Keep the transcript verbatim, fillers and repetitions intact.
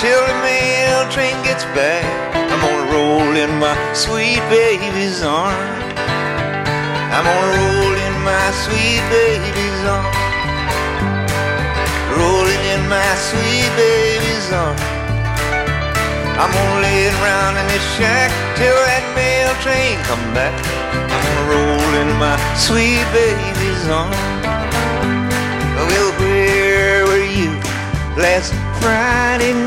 till the mail train gets back. I'm gonna roll in my sweet baby's arms. I'm gonna roll in my sweet baby's arms. Rolling in my sweet baby's arms. I'm gonna lay around in this shack till that mail train come back. I'm gonna roll in my sweet baby's arms. Well, where were you last Friday night?